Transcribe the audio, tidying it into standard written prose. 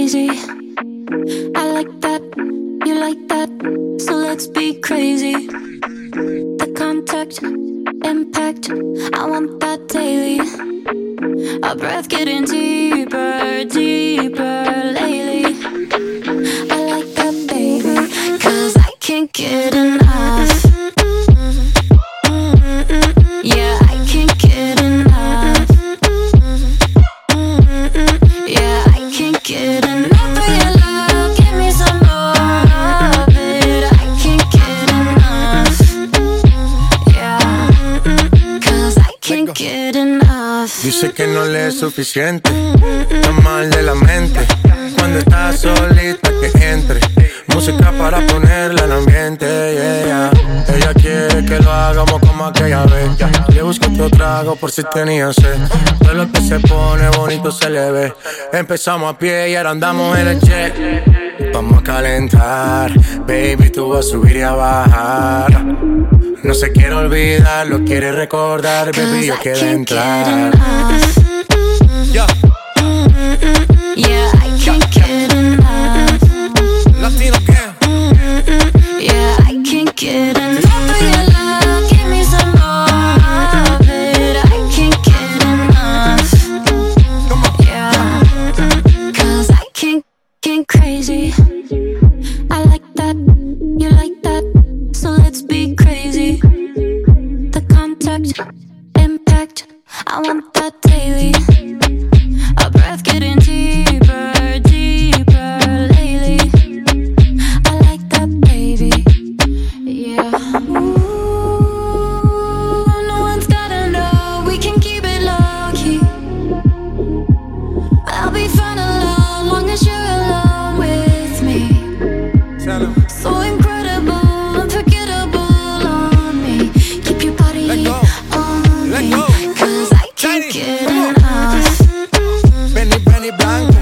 crazy. I like that, you like that, so let's be crazy. The contact, impact, I want that daily. Our breath getting deeper, deeper lately. I like that, baby, 'cause I can't get enough. Yeah, I can't get enough. Yeah, I can't get enough of your love. Give me some more of it. I can't get enough. Yeah, 'cause I can't get enough. Dice que no le es suficiente, está mal de la mente. Cuando estás solita que entre música para ponerla en ambiente, yeah. Ella quiere que lo hagamos como aquella vez. Le busco otro trago por si tenía sed. Todo lo que se pone bonito se le ve. Empezamos a pie y ahora andamos en el jet. Vamos a calentar, baby, tú vas a subir y a bajar. No se quiere olvidar, lo quiere recordar, baby, yo quiero entrar. Yeah, I can't get enough. Latino gang. Yeah, I can't get enough of your love. Give me some more of it. I can't get enough. Yeah, 'cause I can't crazy. I like that, you like that, so let's be crazy. The contact, impact, I want that daily. Our breath getting deeper, deeper lately. I like that, baby. Yeah. Ooh, no one's gotta know. We can keep it low key. I'll be fine alone, long as you're alone with me. So incredible, unforgettable on me. Keep your body on me, 'cause I can't get enough. Benny Blanco.